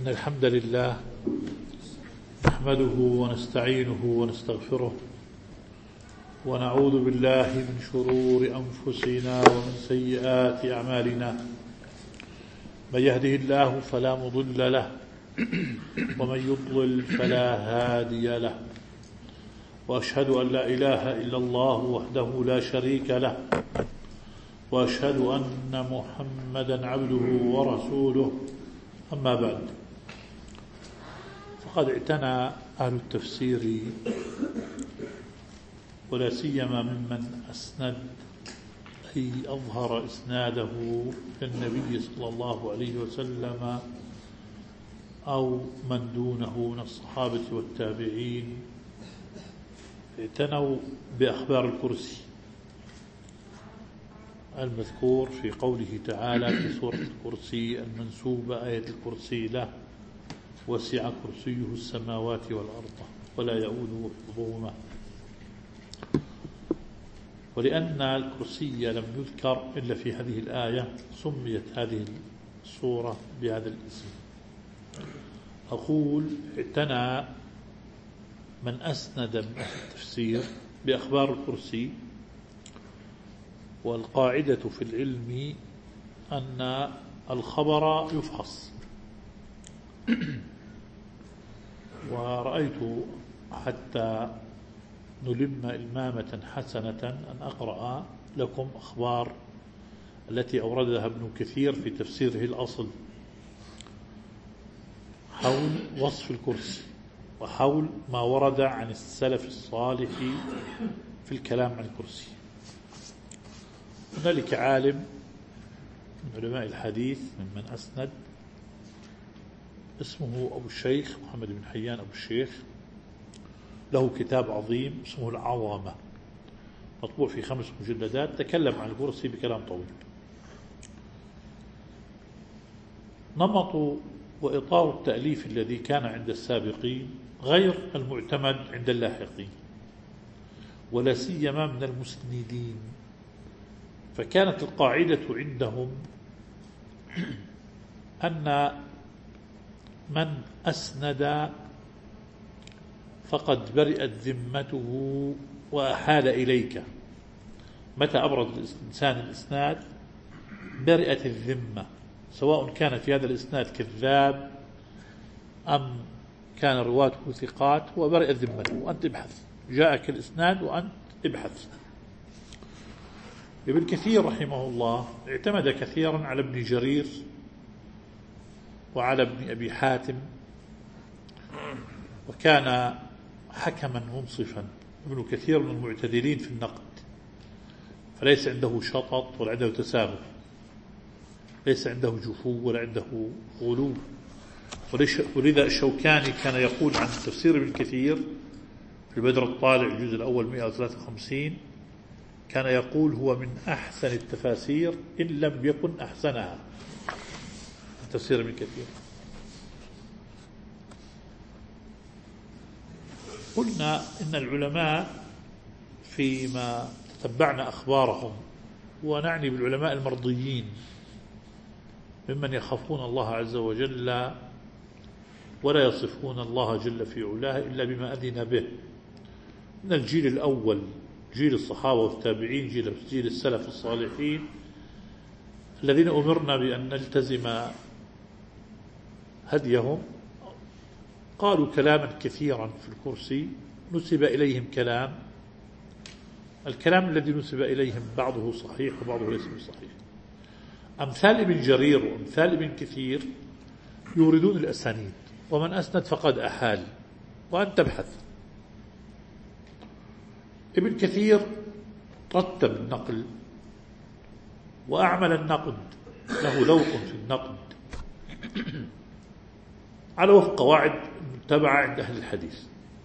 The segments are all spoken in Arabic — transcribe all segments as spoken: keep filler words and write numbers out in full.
إن الحمد لله نحمده ونستعينه ونستغفره ونعوذ بالله من شرور أنفسنا ومن سيئات أعمالنا. من يهده الله فلا مضل له ومن يضلل فلا هادي له، وأشهد أن لا إله إلا الله وحده لا شريك له، وأشهد أن محمدا عبده ورسوله. أما بعد، فقد اعتنى أهل التفسير ولا سيما ممن أسند أي أظهر إسناده للنبي صلى الله عليه وسلم أو من دونه من الصحابة والتابعين، اعتنوا بأخبار الكرسي المذكور في قوله تعالى في سورة الكرسي المنسوبة آية الكرسي له وسع كرسيه السماوات والأرض ولا يؤوده حفظهما. ولأن الكرسي لم يذكر إلا في هذه الآية سميت هذه السورة بهذا الاسم. أقول اعتنى من أسند من أهل التفسير بأخبار الكرسي، والقاعدة في العلم أن الخبر يفحص. ورأيت حتى نلم إلمامة حسنة أن أقرأ لكم أخبار التي أوردها ابن كثير في تفسيره الأصل حول وصف الكرسي وحول ما ورد عن السلف الصالح في الكلام عن الكرسي. هنالك عالم من علماء الحديث ممن أسند اسمه أبو الشيخ محمد بن حيان أبو الشيخ، له كتاب عظيم اسمه العظمة مطبوع في خمس مجلدات، تكلم عن الكرسي بكلام طويل. نمط وإطار التأليف الذي كان عند السابقين غير المعتمد عند اللاحقين، ولا سيما من المسندين. فكانت القاعدة عندهم أن من أسند فقد برئت ذمته وأحال إليك. متى أبرز الإنسان الإسناد برئت الذمة، سواء كان في هذا الإسناد كذاب أم كان رواته ثقات، وبرئت ذمته وأنت ابحث. جاءك الإسناد وأنت ابحث. ابن كثير رحمه الله اعتمد كثيرا على ابن جرير وعلى ابن أبي حاتم، وكان حكما منصفا. ابن كثير من المعتدلين في النقد، فليس عنده شطط ولا عنده تساهل، ليس عنده جفو ولا عنده غلو. ولذا الشوكاني كان يقول عن تفسير ابن كثير في البدر الطالع الجزء الأول مئة وثلاثة وخمسين، كان يقول هو من أحسن التفاسير إن لم يكن أحسنها، تفسير ابن كثير. قلنا إن العلماء فيما تبعنا أخبارهم، ونعني بالعلماء المرضيين ممن يخافون الله عز وجل ولا يصفون الله جل في علاه إلا بما أذن به، من الجيل الأول جيل الصحابة والتابعين، جيل, جيل السلف الصالحين الذين أمرنا بأن نلتزم هديهم، قالوا كلاما كثيرا في الكرسي نسب إليهم كلام. الكلام الذي نسب إليهم بعضه صحيح وبعضه ليس بصحيح. أمثال ابن جرير وأمثال ابن كثير يوردون الأسانيد، ومن أسند فقد أحال وأن تبحث. ابن كثير رتب النقل وأعمل النقد، له ذوق في النقد على وفق قواعد متبعة عند أهل الحديث.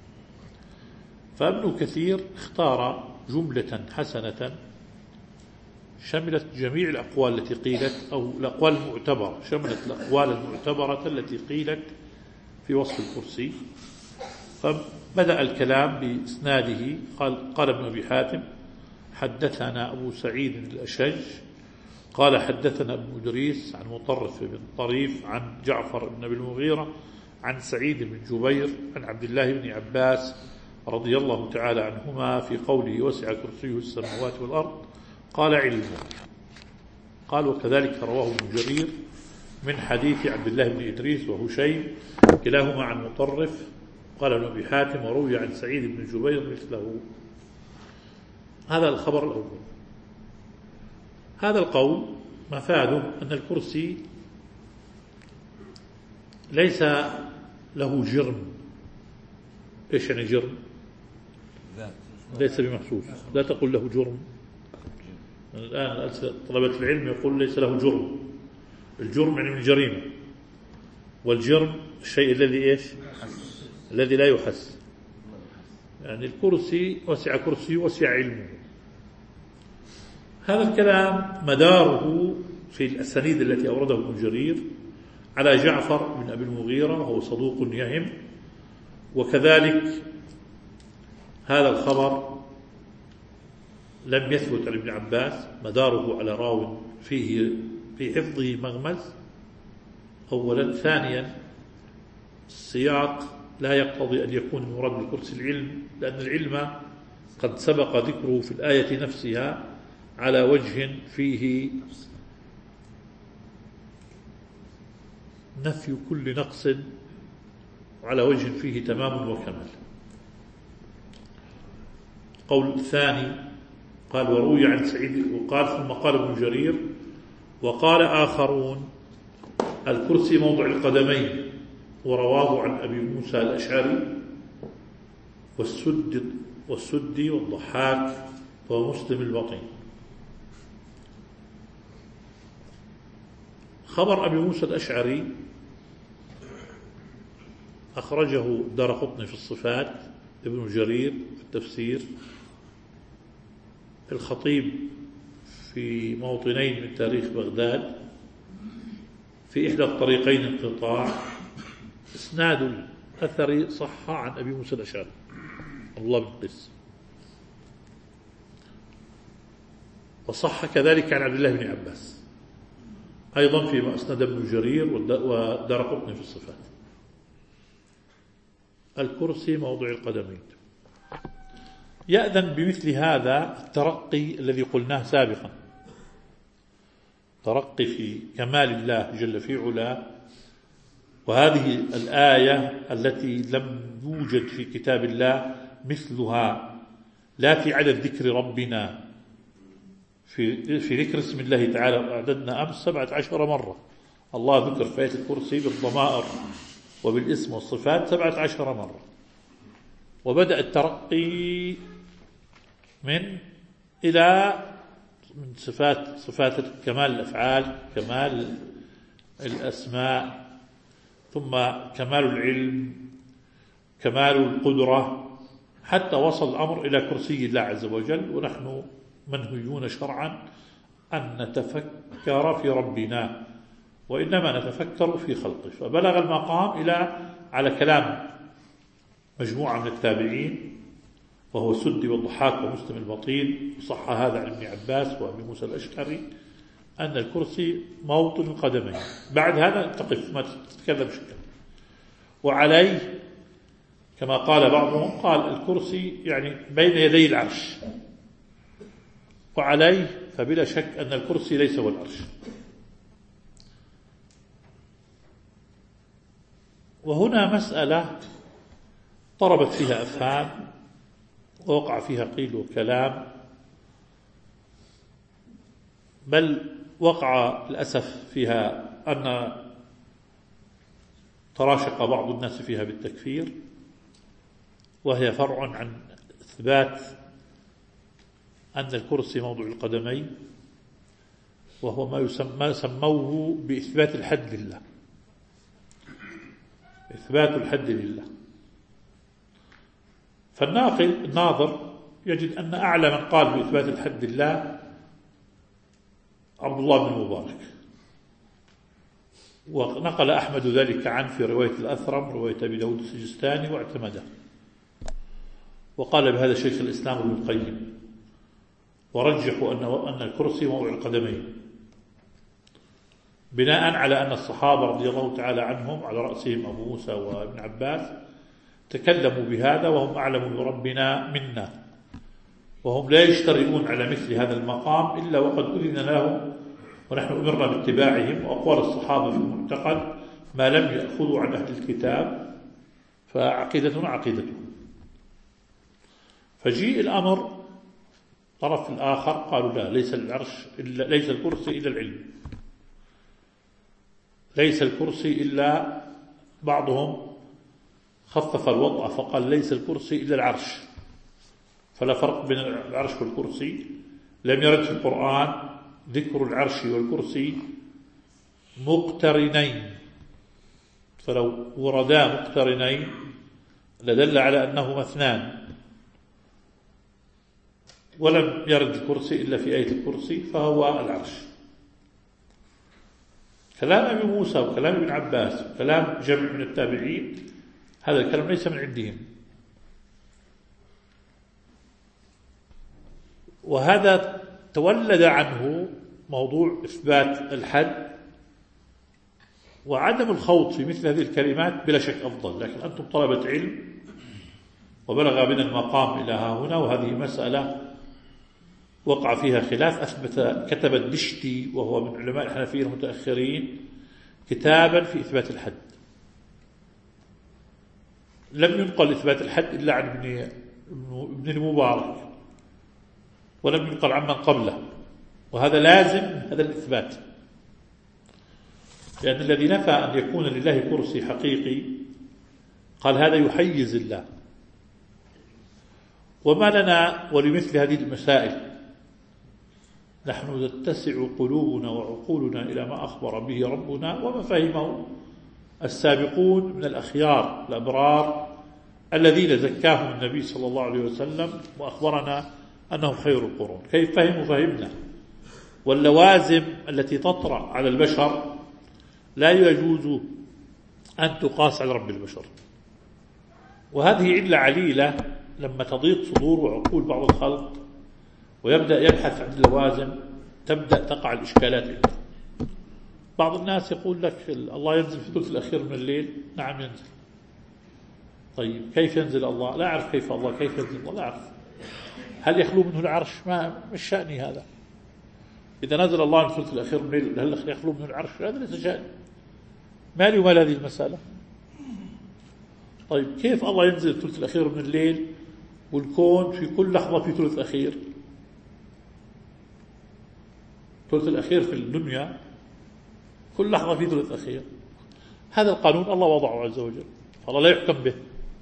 فابن كثير اختار جملة حسنة شملت جميع الأقوال التي قيلت، أو الأقوال المعتبرة، شملت الأقوال المعتبرة التي قيلت في وصف الكرسي. فبدأ الكلام بإسناده. قال, قال ابن أبي حاتم حدثنا أبو سعيد الأشج قال حدثنا ابن إدريس عن مطرف بن طريف عن جعفر بن أبي المغيرة عن سعيد بن جبير عن عبد الله بن عباس رضي الله تعالى عنهما في قوله وسع كرسيه السماوات والأرض قال علمه. قال وكذلك رواه ابن جرير من حديث عبد الله بن إدريس وهشيم كلاهما عن مطرف. قال ابن أبي حاتم وروي عن سعيد بن جبير مثله. هذا الخبر الأول. هذا القول مفاده أن الكرسي ليس له جرم. إيش يعني جرم؟ ليس بمحسوس. لا تقول له جرم. الآن طلبة العلم يقول ليس له جرم. الجرم يعني من الجريمة، والجرم الشيء الذي إيش؟ الذي لا يحس. يعني الكرسي وسع كرسي وسع علمه. هذا الكلام مداره في الأسانيد التي أورده ابن جرير على جعفر بن أبي المغيرة وهو صدوق يهم، وكذلك هذا الخبر لم يثبت عن ابن عباس، مداره على راو فيه في حفظه مغمز أولا. ثانيا السياق لا يقتضي أن يكون المراد بالكرسي العلم، لأن العلم قد سبق ذكره في الآية نفسها على وجه فيه نفي كل نقص وعلى وجه فيه تمام وكمال. قول الثاني قال وروي عن سعيد وقال ثم قال ابن جرير وقال آخرون الكرسي موضع القدمين، ورواه عن أبي موسى الأشعري والسد والسدي والضحاك ومسلم البطين. خبر أبي موسى الأشعري أخرجه الدارقطني في الصفات، ابن جرير في التفسير، الخطيب في موطنين من تاريخ بغداد، في إحدى الطريقين انقطاع. إسناد الأثر صح عن أبي موسى الأشعري الله بن قيس، وصح كذلك عن عبد الله بن عباس أيضا فيما أسند ابن جرير والدارقطني في الصفات. الكرسي موضع القدمين. يأذن بمثل هذا الترقي الذي قلناه سابقا، ترقي في كمال الله جل في علاه. وهذه الآية التي لم يوجد في كتاب الله مثلها لا في عدد ذكر ربنا، في في ذكر اسم الله تعالى أعددنا أمس سبعة عشر مرة. الله ذكر في آية الكرسي بالضمائر وبالاسم والصفات سبعة عشر مرة. وبدأ الترقي من إلى من صفات صفات كمال الأفعال، كمال الأسماء، ثم كمال العلم، كمال القدرة، حتى وصل الأمر إلى كرسي الله عز وجل. ونحن منهيون شرعا أن نتفكر في ربنا، وإنما نتفكر في خلقه. فبلغ المقام إلى على كلام مجموعة من التابعين وهو السدي والضحاك ومسلم البطين، صح هذا عن ابن عباس وابي موسى الأشعري، أن الكرسي موطن القدمين. بعد هذا تقف ما تتكلم شكرا. وعليه كما قال بعضهم قال الكرسي يعني بين يدي العرش، وعليه فبلا شك أن الكرسي ليس هو العرش. وهنا مسألة ضربت فيها أفهام ووقع فيها قيل وكلام، بل وقع للأسف فيها أن تراشق بعض الناس فيها بالتكفير، وهي فرع عن إثبات أن الكرسي موضع القدمين، وهو ما يسمى سموه بإثبات الحد لله، إثبات الحد لله. فالناقل الناظر يجد أن أعلى من قال بإثبات الحد لله عبد الله بن مبارك، ونقل أحمد ذلك عنه في رواية الأثرم رواية أبي داود السجستاني واعتمده، وقال بهذا شيخ الإسلام ابن القيم، ورجحوا أن أن الكرسي موضع القدمين. بناء على أن الصحابة رضي الله تعالى عنهم على رأسهم أبو موسى وابن عباس تكلموا بهذا وهم أعلم بربنا منا، وهم لا يشترئون على مثل هذا المقام إلا وقد أذن لهم، ونحن أمرنا باتباعهم. وأقوال الصحابة في المعتقد ما لم يأخذوا عن أهل الكتاب فعقيدتنا عقيدتهم. فجيء الأمر طرف الآخر قالوا لا، ليس العرش إلا ليس الكرسي إلا العلم، ليس الكرسي إلا، بعضهم خفف الوضع فقال ليس الكرسي إلا العرش، فلا فرق بين العرش والكرسي. لم يرد في القرآن ذكر العرش والكرسي مقترنين، فلو وردا مقترنين لدل على أنهما اثنان، ولم يرد الكرسي إلا في آية الكرسي فهو العرش. كلام أبي موسى وكلام ابن عباس وكلام جمع من التابعين هذا الكلام ليس من عندهم، وهذا تولد عنه موضوع إثبات الحد، وعدم الخوض في مثل هذه الكلمات بلا شك أفضل. لكن أنتم طلبة علم وبلغ بنا المقام إلى ها هنا، وهذه مسألة وقع فيها خلاف. أثبت كتب الدشتي وهو من علماء الحنفية المتأخرين كتابا في إثبات الحد، لم ينقل إثبات الحد إلا عن ابن, ابن المبارك، ولم ينقل عمن قبله، وهذا لازم هذا الإثبات، لأن الذي نفى أن يكون لله كرسي حقيقي قال هذا يحيز الله. وما لنا ولمثل هذه المسائل نحن تتسع قلوبنا وعقولنا إلى ما أخبر به ربنا وما فهمه السابقون من الأخيار الأبرار الذين زكاهم النبي صلى الله عليه وسلم وأخبرنا أنهم خير القرون. كيف فهموا فهمنا، واللوازم التي تطرأ على البشر لا يجوز أن تقاس على رب البشر، وهذه علة عليلة لما تضيق صدور وعقول بعض الخلق ويبدأ يبحث عن اللوازم تبدأ تقع الإشكالات عنده. بعض الناس يقول لك الله ينزل في الثلث الأخير من الليل، نعم ينزل. طيب كيف ينزل الله؟ لا أعرف كيف الله كيف ينزل الله، لا أعرف. هل يخلو منه العرش؟ ما مش شأني هذا. إذا نزل الله في الثلث الأخير من الليل هل يخلو منه العرش؟ هذا ليس شأني، مالي ومال هذه المسألة. طيب كيف الله ينزل الثلث الأخير من الليل والكون في كل لحظة في ثلث أخير؟ ثلث الأخير في الدنيا كل لحظة في ثلث أخير. هذا القانون الله وضعه عز وجل، فالله لا يحكم به.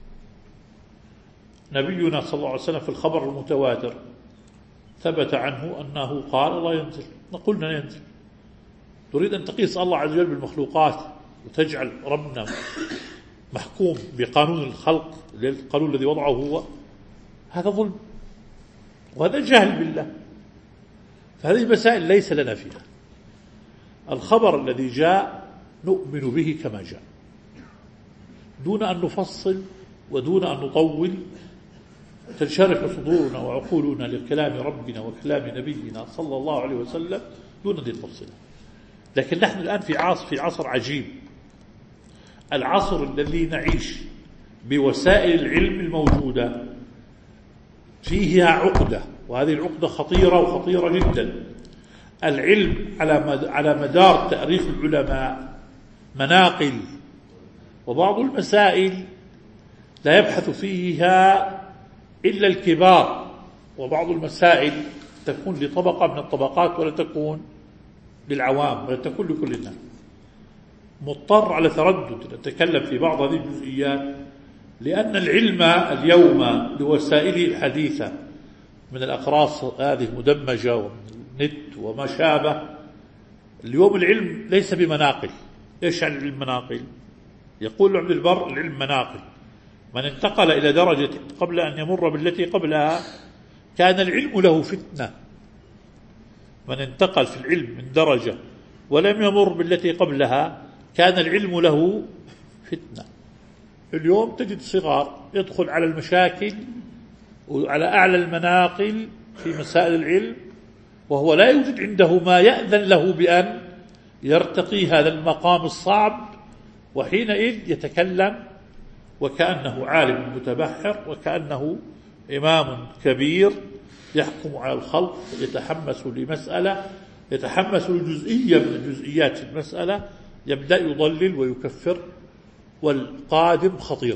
نبينا صلى الله عليه وسلم في الخبر المتواتر ثبت عنه أنه قال الله ينزل، قلنا ينزل. تريد أن تقيس الله عز وجل بالمخلوقات وتجعل ربنا محكوم بقانون الخلق، القانون الذي وضعه هو، هذا ظلم وهذا جهل بالله. فهذه المسائل ليس لنا فيها. الخبر الذي جاء نؤمن به كما جاء دون أن نفصل ودون أن نطول، تنشرح صدورنا وعقولنا لكلام ربنا وكلام نبينا صلى الله عليه وسلم دون أن نفصل. لكن نحن الآن في عصر في عصر عجيب، العصر الذي نعيش بوسائل العلم الموجودة فيها عقدة، وهذه العقدة خطيرة وخطيرة جدا. العلم على على مدار تاريخ العلماء مناقل، وبعض المسائل لا يبحث فيها إلا الكبار، وبعض المسائل تكون لطبقة من الطبقات ولا تكون للعوام ولا تكون لكل الناس. مضطر على تردد نتكلم في بعض هذه الجزئيات، لأن العلم اليوم بوسائله الحديثة من الأقراص هذه مدمجة ومن النت وما شابه، اليوم العلم ليس بمناقل. إيش يعني العلم مناقل؟ يقول عبد البر العلم مناقل، من انتقل إلى درجة قبل أن يمر بالتي قبلها كان العلم له فتنة. من انتقل في العلم من درجة ولم يمر بالتي قبلها كان العلم له فتنة. اليوم تجد صغار يدخل على المشاكل وعلى أعلى المناقل في مسائل العلم وهو لا يوجد عنده ما يأذن له بأن يرتقي هذا المقام الصعب، وحينئذ يتكلم وكأنه عالم متبحر، وكأنه إمام كبير يحكم على الخلق، يتحمس لمسألة، يتحمس لجزئية من جزئيات المسألة، يبدأ يضلل ويكفر. والقادم خطير.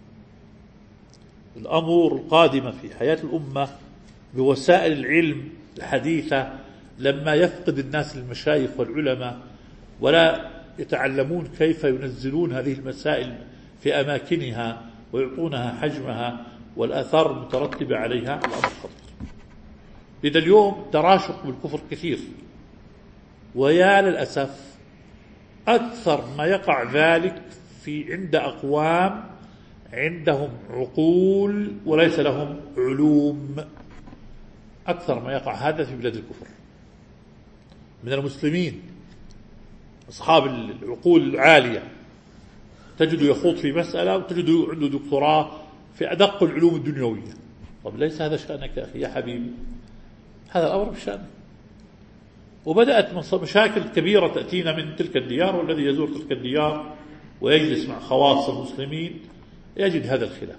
الأمور القادمة في حياة الأمة بوسائل العلم الحديثة لما يفقد الناس المشايخ والعلماء ولا يتعلمون كيف ينزلون هذه المسائل في أماكنها ويعطونها حجمها والآثار المترتبة عليها، الأمر خطير. لذا اليوم تراشق بالكفر كثير، ويا للأسف أكثر ما يقع ذلك في عند أقوام عندهم عقول وليس لهم علوم. أكثر ما يقع هذا في بلاد الكفر من المسلمين أصحاب العقول العالية، تجد يخوض في مسألة وتجد عنده دكتوراه في أدق العلوم الدنيوية. طب ليس هذا شأنك يا أخي يا حبيبي، هذا الأمر بشأنك. وبدأت مشاكل كبيرة تأتينا من تلك الديار، والذي يزور تلك الديار ويجلس مع خواص المسلمين يجد هذا الخلاف.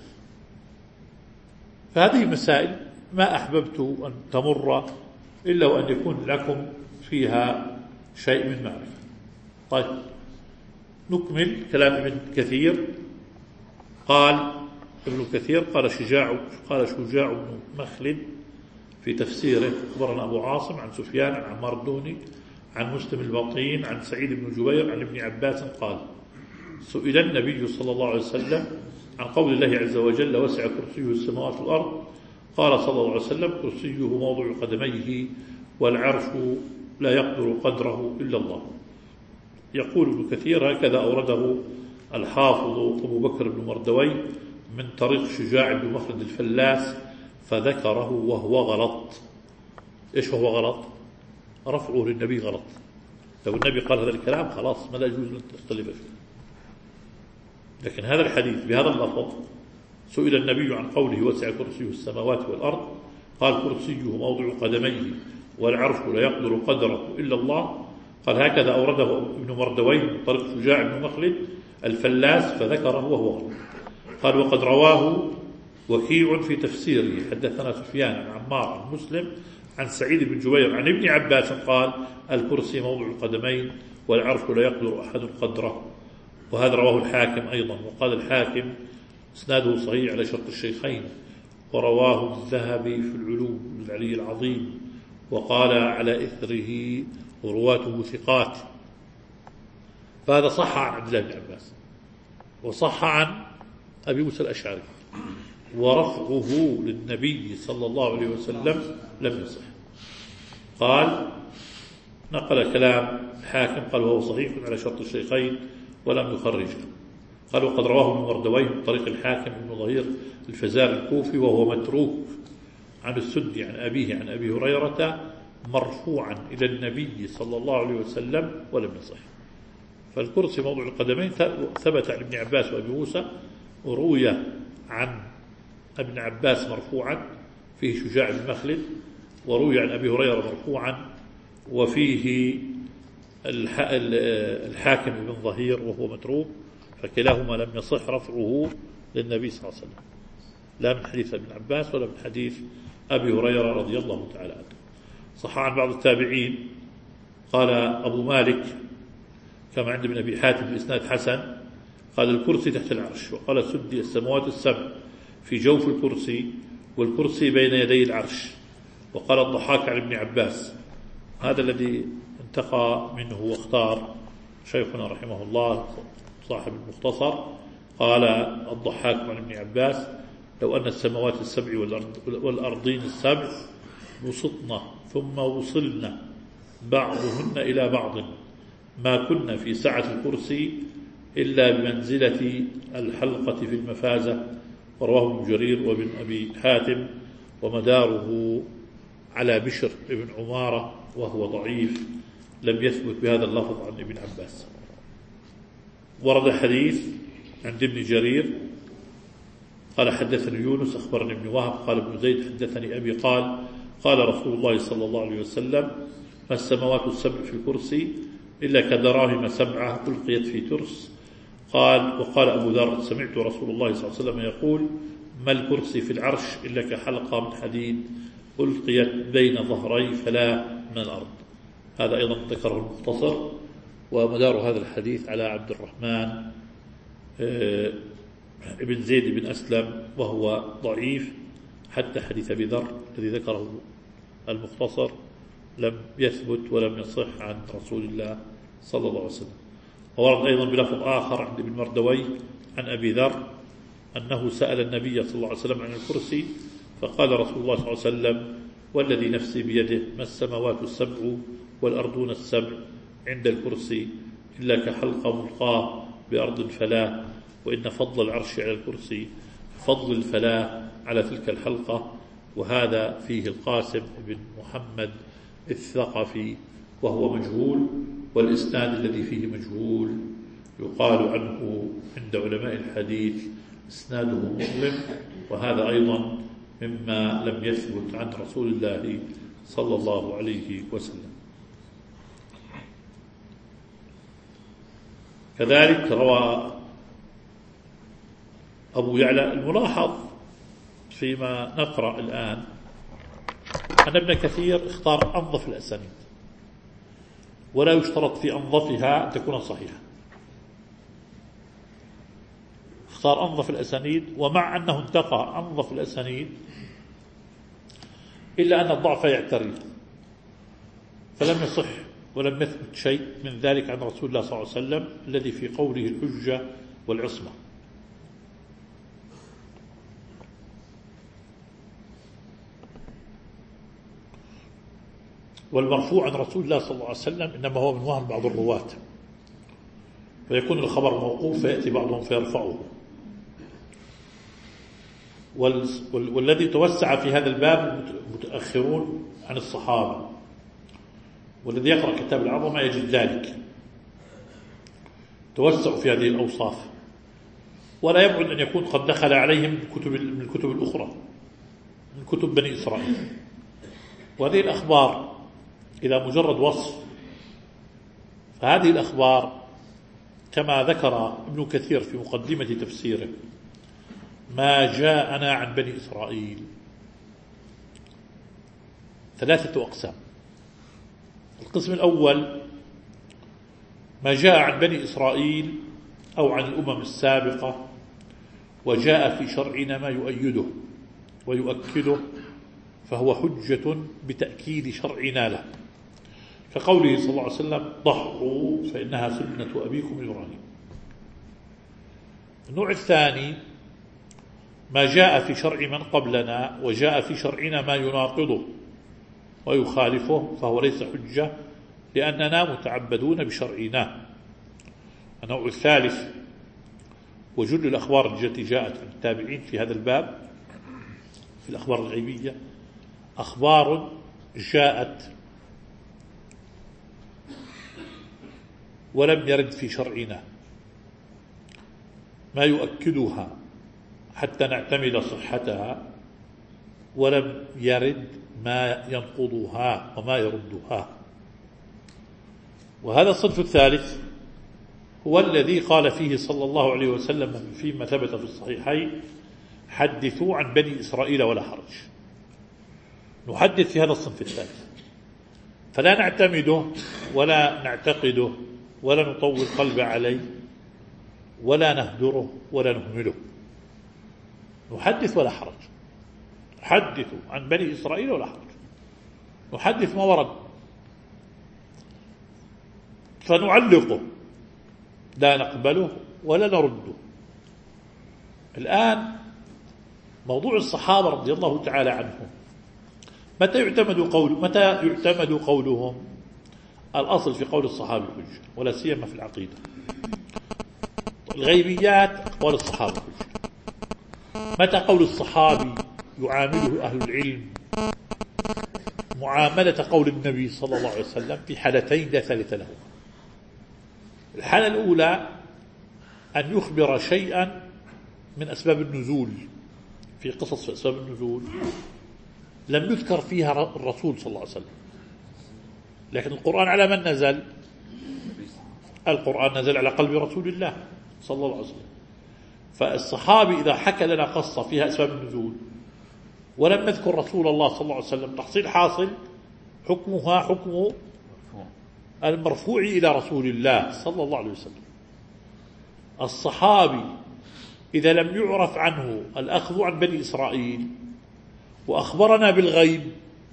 فهذه مسائل ما أحببت أن تمر إلا وأن يكون لكم فيها شيء من معرفة. طيب نكمل كلام ابن كثير. قال ابن كثير قال شجاع قال شجاع بن مخلد في تفسيره: أخبرنا أبو عاصم عن سفيان عن عمار الدوني عن مسلم البطين عن سعيد بن جبير عن ابن عباس قال: سئل النبي صلى الله عليه وسلم عن قول الله عز وجل: وسع كرسيه السماوات والأرض. قال صلى الله عليه وسلم: كرسيه موضع قدميه والعرش لا يقدر قدره إلا الله. يقول ابن كثير: هكذا أورده الحافظ أبو بكر بن مردوي من طريق شجاع بن مخلد الفلاس، فذكره وهو غلط. إيش وهو غلط؟ رفعه للنبي غلط. لو النبي قال هذا الكلام خلاص ما لا يجوز أن تختلف فيه. لكن هذا الحديث بهذا اللفظ: سئل النبي عن قوله: وسع كرسيه السماوات والأرض. قال: كرسيه موضع قدميه والعرش لا يقدر قدره إلا الله. قال: هكذا أورده ابن مردوي من طريق شجاع بن مخلد الفلاس، فذكره وهو غلط. قال: وقد رواه وكيع في تفسيره: حدثنا سفيان عن عمار عن مسلم عن سعيد بن جبير عن ابن عباس قال: الكرسي موضع القدمين والعرش لا يقدر أحد قدره. وهذا رواه الحاكم أيضا. وقال الحاكم: اسناده صحيح على شرط الشيخين. ورواه الذهبي في العلوم العلي العظيم، وقال على إثره ورواته ثقات. فهذا صح عن عبد الله بن عباس، وصح عن أبي موسى الأشعري، ورفعه للنبي صلى الله عليه وسلم لم يصح. قال نقل كلام الحاكم قال: وهو صحيح على شرط الشيخين ولم يخرجه. قال: وقد رواه ابن مردويه من طريق الحاكم بن ظهير الفزار الكوفي وهو متروك عن السدي عن أبيه عن أبي هريرة مرفوعا إلى النبي صلى الله عليه وسلم ولم يصح. فالكرسي موضع القدمين ثبت عن ابن عباس وأبي موسى، وروي عن ابن عباس مرفوعا فيه شجاع بن مخلد، وروي عن أبي هريرة مرفوعا وفيه الحاكم بن ظهير وهو متروك، فكلاهما لم يصح رفعه للنبي صلى الله عليه وسلم، لا من حديث ابن عباس ولا من حديث أبي هريرة رضي الله تعالى عنه. صح عن بعض التابعين قال أبو مالك كما عند ابن أبي حاتم في إسناد حسن قال: الكرسي تحت العرش. وقال سدي: السماوات السبع في جوف الكرسي، والكرسي بين يدي العرش. وقال الضحاك عن ابن عباس، هذا الذي انتقى منه واختار شيخنا رحمه الله صاحب المختصر، قال الضحاك عن ابن عباس: لو أن السماوات السبع والأرضين السبع بسطن ثم وصلن بعضهن إلى بعض ما كنا في سعة الكرسي إلا بمنزلة الحلقة في المفازة. ورواه ابن جرير وابن أبي حاتم، ومداره على بشر ابن عمارة وهو ضعيف، لم يثبت بهذا اللفظ عن ابن عباس. ورد حديث عند ابن جرير قال: حدثني يونس أخبرني ابن وهب قال ابن زيد حدثني أبي قال: قال رسول الله صلى الله عليه وسلم: ما السماوات السبع في الكرسي إلا كدراهم سبعة ألقيت في ترس. قال وقال أبو ذر سمعت رسول الله صلى الله عليه وسلم يقول ما الكرسي في العرش إلا كحلقة من حديد ألقيت بين ظهري فلا من الأرض. هذا أيضا ذكره المختصر. ومدار هذا الحديث على عبد الرحمن ابن زيد بن أسلم وهو ضعيف، حتى حديث أبي ذر الذي ذكره المختصر لم يثبت ولم يصح عن رسول الله صلى الله عليه وسلم. وورد أيضا بلفظ آخر عند ابن مردوي عن أبي ذر أنه سأل النبي صلى الله عليه وسلم عن الكرسي فقال رسول الله صلى الله عليه وسلم والذي نفسي بيده ما السماوات السبع والأرضون السبع عند الكرسي إلا كحلقة ملقاة بأرض فلاة، وإن فضل العرش على الكرسي فضل الفلاة على تلك الحلقة. وهذا فيه القاسم بن محمد الثقفي وهو مجهول، والإسناد الذي فيه مجهول يقال عنه عند علماء الحديث إسناده مظلم، وهذا أيضا مما لم يثبت عن رسول الله صلى الله عليه وسلم. كذلك روى أبو يعلى. الملاحظ فيما نقرأ الآن أن ابن كثير اختار أنظف الأسانيد، ولا يشترط في أنظفها أن تكون صحيحة، اختار أنظف الأسانيد، ومع أنه انتقى أنظف الأسانيد إلا أن الضعف يعتريه، فلم يصح ولم يثبت شيء من ذلك عن رسول الله صلى الله عليه وسلم الذي في قوله الحجة والعصمة. والمرفوع عن رسول الله صلى الله عليه وسلم إنما هو من وهم بعض الرواة، فيكون الخبر موقوف فيأتي بعضهم فيرفعه. والذي توسع في هذا الباب متأخرون عن الصحابة، والذي يقرأ كتاب العظمة يجد ذلك، توسعوا في هذه الأوصاف، ولا يبعد أن يكون قد دخل عليهم من الكتب, من الكتب الأخرى من كتب بني إسرائيل. وهذه الأخبار إلى مجرد وصف، فهذه الأخبار كما ذكر ابن كثير في مقدمة تفسيره ما جاءنا عن بني إسرائيل ثلاثة أقسام. القسم الأول ما جاء عن بني إسرائيل أو عن الأمم السابقة وجاء في شرعنا ما يؤيده ويؤكده، فهو حجة بتأكيد شرعنا له، كقوله صلى الله عليه وسلم ضحوا فإنها سنة أبيكم إبراهيم. النوع الثاني ما جاء في شرع من قبلنا وجاء في شرعنا ما يناقضه ويخالفه، فهو ليس حجة لأننا متعبدون بشرعنا. النوع الثالث وجل الأخبار التي جاءت عن التابعين في هذا الباب في الأخبار الغيبية أخبار جاءت ولم يرد في شرعنا ما يؤكدها حتى نعتمد صحتها، ولم يرد ما ينقضها وما يردها. وهذا الصنف الثالث هو الذي قال فيه صلى الله عليه وسلم فيما ثبت في الصحيحين حدثوا عن بني إسرائيل ولا حرج. نحدث في هذا الصنف الثالث، فلا نعتمده ولا نعتقده ولا نطول قلب عليه ولا نهدره ولا نهمله، نحدث ولا حرج. نحدث عن بني إسرائيل ولا حرج، نحدث ما ورد، فنعلقه لا نقبله ولا نرده. الآن موضوع الصحابة رضي الله تعالى عنهم، متى يعتمد قول متى يعتمد قولهم؟ الأصل في قول الصحابة حجة، ولا سيما في العقيدة. الغيبيات أقوال الصحابة حجة. متى قول الصحابي يعامله أهل العلم معاملة قول النبي صلى الله عليه وسلم في حالتين لا ثالث له. الحالة الأولى أن يخبر شيئا من أسباب النزول، في قصص في أسباب النزول لم يذكر فيها الرسول صلى الله عليه وسلم، لكن القرآن على من نزل؟ القرآن نزل على قلب رسول الله صلى الله عليه وسلم. فالصحابي إذا حكى لنا قصة فيها أسباب النزول ولم يذكر رسول الله صلى الله عليه وسلم، تحصيل حاصل حكمها حكم المرفوع إلى رسول الله صلى الله عليه وسلم. الصحابي إذا لم يعرف عنه الأخذ عن بني إسرائيل وأخبرنا بالغيب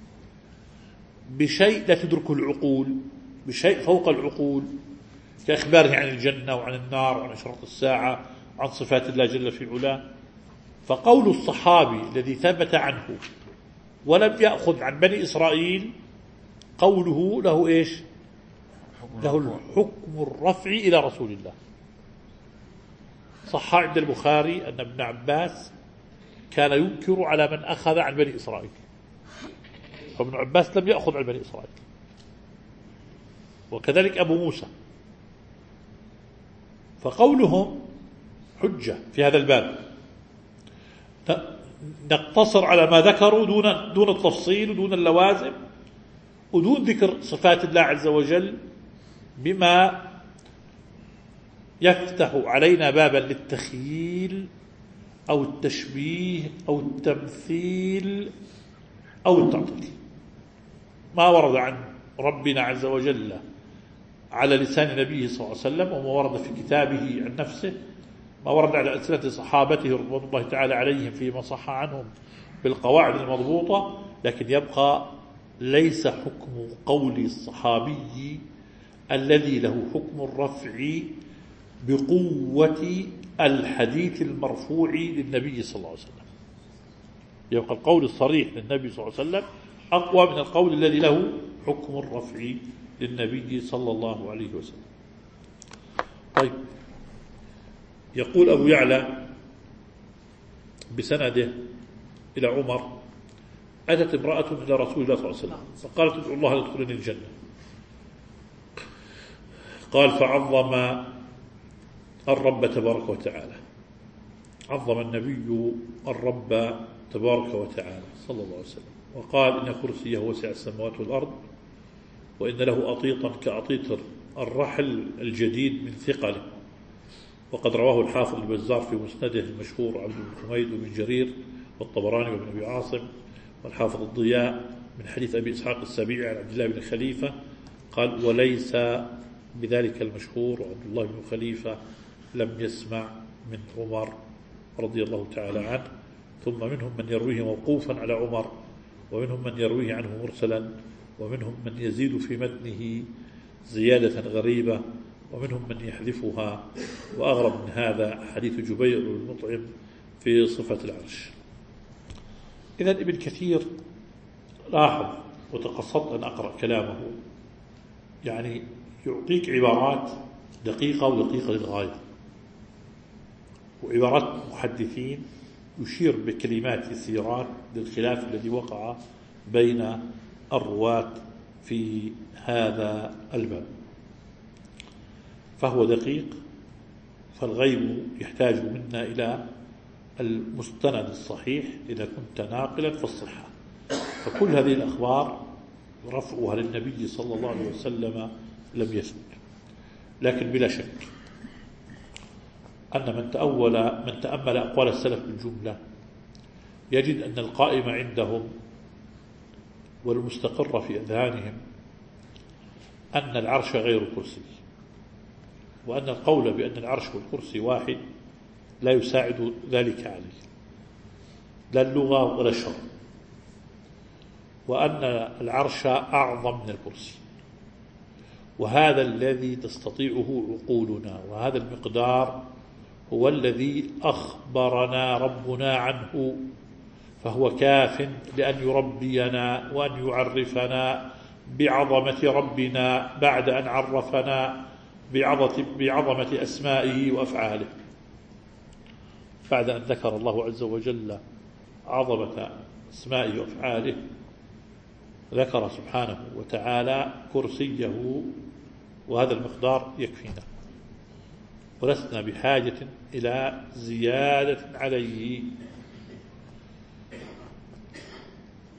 بشيء لا تدركه العقول، بشيء فوق العقول، كإخباره عن الجنة وعن النار وعن أشراط الساعة وعن صفات الله جل في علاه، فقول الصحابي الذي ثبت عنه ولم يأخذ عن بني إسرائيل قوله له إيش؟ له الحكم الرفع إلى رسول الله. صح عند البخاري أن ابن عباس كان ينكر على من أخذ عن بني إسرائيل، فابن عباس لم يأخذ عن بني إسرائيل، وكذلك أبو موسى. فقولهم حجة في هذا الباب، نقتصر على ما ذكروا دون دون التفصيل ودون اللوازم ودون ذكر صفات الله عز وجل، بما يفتح علينا بابا للتخييل أو التشبيه أو التمثيل أو التعطيل. ما ورد عن ربنا عز وجل على لسان نبيه صلى الله عليه وسلم، وما ورد في كتابه عن نفسه، ما ورد على ألسنة صحابته رضوان الله تعالى عليهم فيما صح عنهم بالقواعد المضبوطة، لكن يبقى ليس حكم قول الصحابي الذي له حكم الرفع بقوة الحديث المرفوع للنبي صلى الله عليه وسلم. يبقى القول الصريح للنبي صلى الله عليه وسلم أقوى من القول الذي له حكم الرفع للنبي صلى الله عليه وسلم. طيب، يقول أبو يعلى بسنده إلى عمر: أتت امرأة إلى رسول الله صلى الله عليه وسلم فقالت: ادعو الله لتدخلني الجنة. قال: فعظم الرب تبارك وتعالى. عظم النبي الرب تبارك وتعالى صلى الله عليه وسلم، وقال: إن كرسيه وسع السماوات والأرض، وإن له أطيطا كأطيط الرحل الجديد من ثقله. وقد رواه الحافظ البزار في مسنده المشهور عبد بن حميد وابن جرير والطبراني وابن أبي عاصم، والحافظ الضياء من حديث أبي إسحاق السبيعي عن عبد الله بن خليفة قال: وليس بذلك المشهور، وعبد الله بن خليفة لم يسمع من عمر رضي الله تعالى عنه. ثم منهم من يرويه موقوفا على عمر، ومنهم من يرويه عنه مرسلا، ومنهم من يزيد في متنه زيادة غريبة، ومنهم من يحذفها. وأغرب من هذا حديث جبير بن مطعم في صفة العرش. إذن ابن كثير لاحظ، وتقصدت أن أقرأ كلامه، يعني يعطيك عبارات دقيقة ودقيقة للغاية، وعبارات محدثين يشير بكلمات يسيرات للخلاف الذي وقع بين الرواة في هذا الباب. فهو دقيق، فالغيب يحتاج منا إلى المستند الصحيح إذا كنت ناقلا فالصحة. فكل هذه الأخبار رفعها للنبي صلى الله عليه وسلم لم يثبت، لكن بلا شك أن من تأول من تأمل أقوال السلف بالجملة يجد أن القائم عندهم والمستقر في أذهانهم أن العرش غير كرسي، وأن القول بأن العرش والكرسي واحد لا يساعد ذلك عليه، لا اللغة ولا الشرع، وأن العرش أعظم من الكرسي، وهذا الذي تستطيعه عقولنا، وهذا المقدار هو الذي أخبرنا ربنا عنه، فهو كاف لأن يربينا وأن يعرفنا بعظمة ربنا بعد أن عرفنا بعظمة أسمائه وأفعاله. بعد أن ذكر الله عز وجل عظمة أسمائه وأفعاله ذكر سبحانه وتعالى كرسيه، وهذا المقدار يكفينا، ولسنا بحاجة إلى زيادة عليه.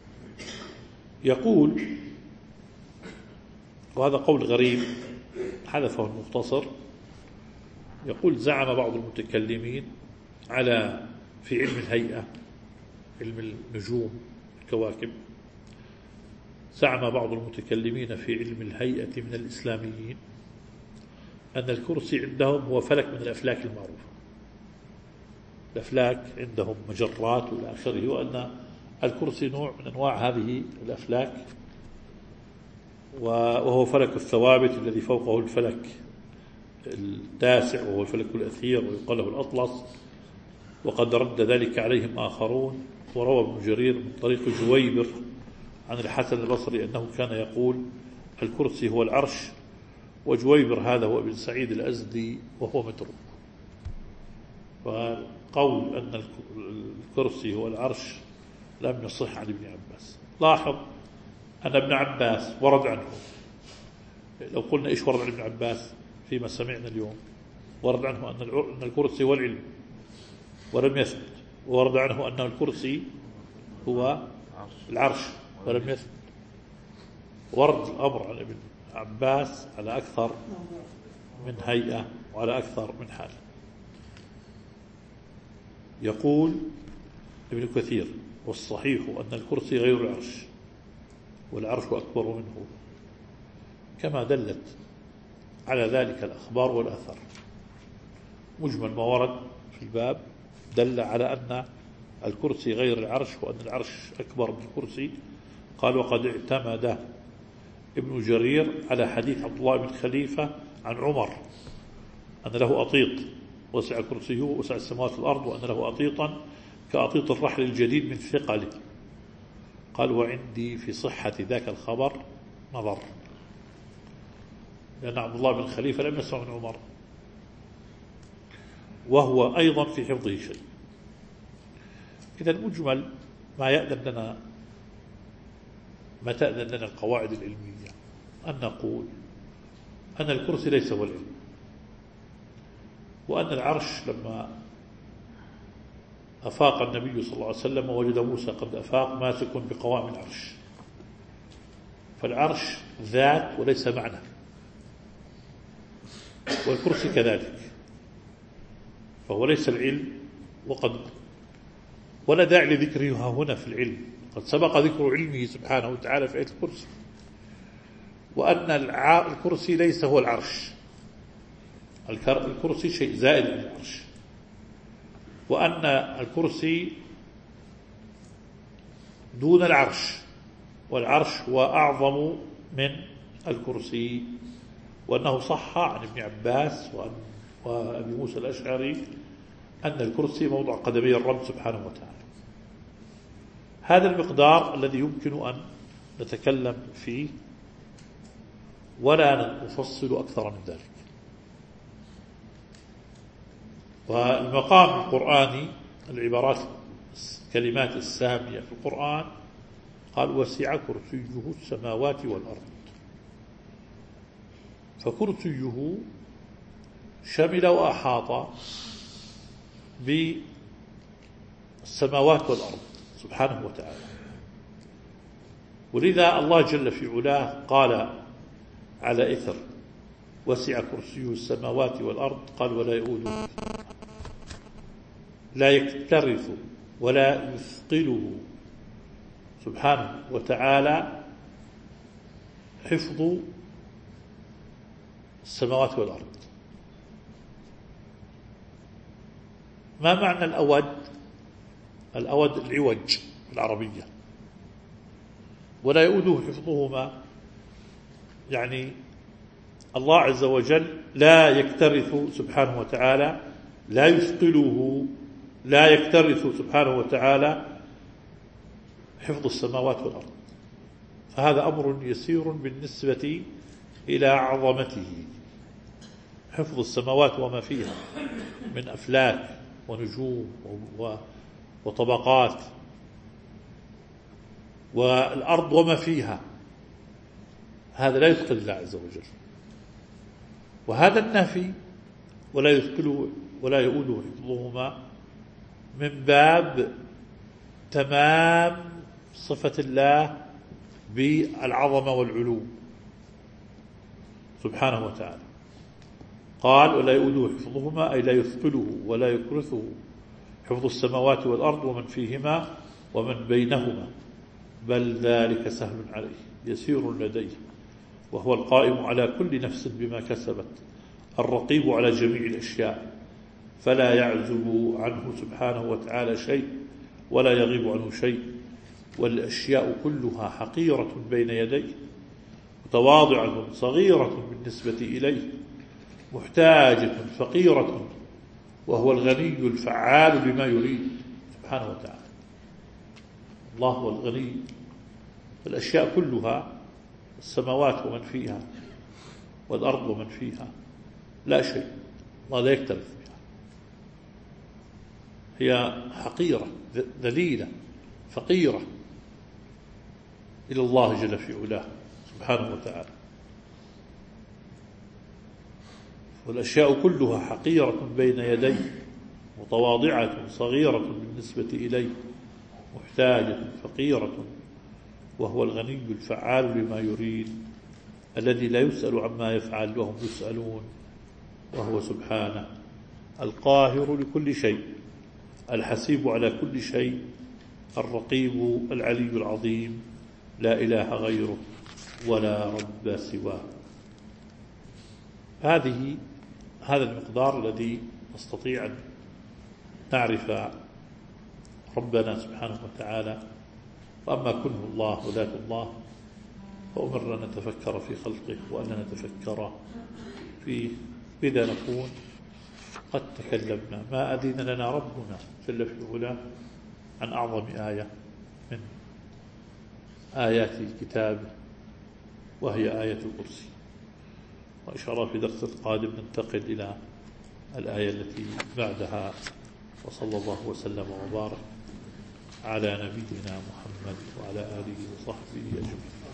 يقول، وهذا قول غريب حذفه المختصر. يقول زعم بعض المتكلمين على في علم الهيئة، علم النجوم الكواكب، زعم بعض المتكلمين في علم الهيئة من الإسلاميين أن الكرسي عندهم هو فلك من الأفلاك المعروفة. الأفلاك عندهم مجرات وإلى آخره، وأن الكرسي نوع من أنواع هذه الأفلاك، وهو فلك الثوابت الذي فوقه الفلك التاسع وهو الفلك الأثير ويقال له الأطلس. وقد رد ذلك عليهم آخرون، وروى ابن جرير من طريق جويبر عن الحسن البصري أنه كان يقول الكرسي هو العرش، وجويبر هذا هو ابن سعيد الأزدي وهو متروك. فقول أن الكرسي هو العرش لم يصح عن ابن عباس. لاحظ أن ابن عباس ورد عنه، لو قلنا إيش ورد عن ابن عباس فيما سمعنا اليوم، ورد عنه أن الكرسي هو العلم ولم يثبت، وورد عنه أن الكرسي هو العرش ولم يثبت. ورد الأمر عن ابن عباس على أكثر من هيئة وعلى أكثر من حال. يقول ابن كثير والصحيح أن الكرسي غير العرش والعرش أكبر منه، كما دلت على ذلك الأخبار والآثار. مجمل ما ورد في الباب دل على أن الكرسي غير العرش وأن العرش أكبر من الكرسي. قال وقد اعتمد ابن جرير على حديث عبد الله بن خليفة عن عمر أن له أطيط وسع كرسيه وسع السماوات والأرض، وأن له أطيطا كأطيط الرحل الجديد من ثقله. قال وعندي في صحة ذاك الخبر نظر، لأن عبد الله بن خليفة لم يسمع من عمر، وهو أيضا في حفظه شيء. إذا المجمل ما يأذن لنا ما تأذن لنا القواعد العلمية أن نقول أن الكرسي ليس هو العلم، وأن العرش لما أفاق النبي صلى الله عليه وسلم ووجد موسى قد أفاق ماسك بقوائم العرش، فالعرش ذات وليس معنى، والكرسي كذلك، فهو ليس العلم. وقد ولا داعي لذكرها هنا في العلم، قد سبق ذكر علمه سبحانه وتعالى في آية الكرسي. وأن الكرسي ليس هو العرش، الكرسي شيء زائد من العرش، وأن الكرسي دون العرش، والعرش هو أعظم من الكرسي. وأنه صح عن ابن عباس وأبي موسى الأشعري أن الكرسي موضع قدمي الرب سبحانه وتعالى. هذا المقدار الذي يمكن أن نتكلم فيه ولا نفصل أكثر من ذلك. والمقام القرآني العبارات الكلمات السامية في القرآن قال وسع كرسيه السماوات والأرض، فكرسيه شمل وأحاط بالسماوات والأرض سبحانه وتعالى. ولذا الله جل في علاه قال على إثر وسع كرسيه السماوات والأرض قال ولا يؤوده، لا يكترث ولا يثقله سبحانه وتعالى حفظ السماوات والأرض. ما معنى الأود؟ الأود العوج العربية، ولا يؤوده حفظهما، يعني الله عز وجل لا يكترث سبحانه وتعالى، لا يثقله، لا يكترث سبحانه وتعالى حفظ السماوات والأرض. فهذا أمر يسير بالنسبة إلى عظمته، حفظ السماوات وما فيها من أفلاك ونجوم وطبقات، والأرض وما فيها، هذا لا يثقل الله عز وجل. وهذا النفي ولا يثقله ولا يؤوده حفظهما من باب تمام صفة الله بالعظمة والعلو سبحانه وتعالى. قال ولا يؤوده حفظهما أي لا يثقله ولا يكرثه حفظ السماوات والأرض ومن فيهما ومن بينهما، بل ذلك سهل عليه يسير لديه، وهو القائم على كل نفس بما كسبت، الرقيب على جميع الأشياء، فلا يعزب عنه سبحانه وتعالى شيء ولا يغيب عنه شيء، والأشياء كلها حقيرة بين يديه، متواضعة صغيرة بالنسبة إليه، محتاجة فقيرة، وهو الغني الفعال بما يريد سبحانه وتعالى. الله هو الغني، الأشياء كلها السماوات ومن فيها والأرض ومن فيها لا شيء، الله لا يكترث بها، هي حقيرة ذليلة فقيرة إلى الله جل في علاه سبحانه وتعالى. والأشياء كلها حقيرة بين يديه، متواضعة صغيرة بالنسبة إليه، محتاجة فقيرة، وهو الغني الفعال بما يريد، الذي لا يسأل عما يفعل وهم يسألون، وهو سبحانه القاهر لكل شيء، الحسيب على كل شيء، الرقيب العلي العظيم، لا إله غيره ولا رب سواه. هذه هذا المقدار الذي نستطيع أن نعرف ربنا سبحانه وتعالى. وأما كنه الله وذات الله فأمرنا أن نتفكر في خلقه وأن نتفكر فيه، إذا نكون قد تكلمنا ما أذن لنا ربنا جل في علاه عن أعظم آية من آيات كتابه، وهي آية الكرسي. وإن شاء الله في درس القادم ننتقل إلى الآية التي بعدها. وصلى الله وسلم وبارك على نبينا محمد وعلى آله وصحبه أجمعين.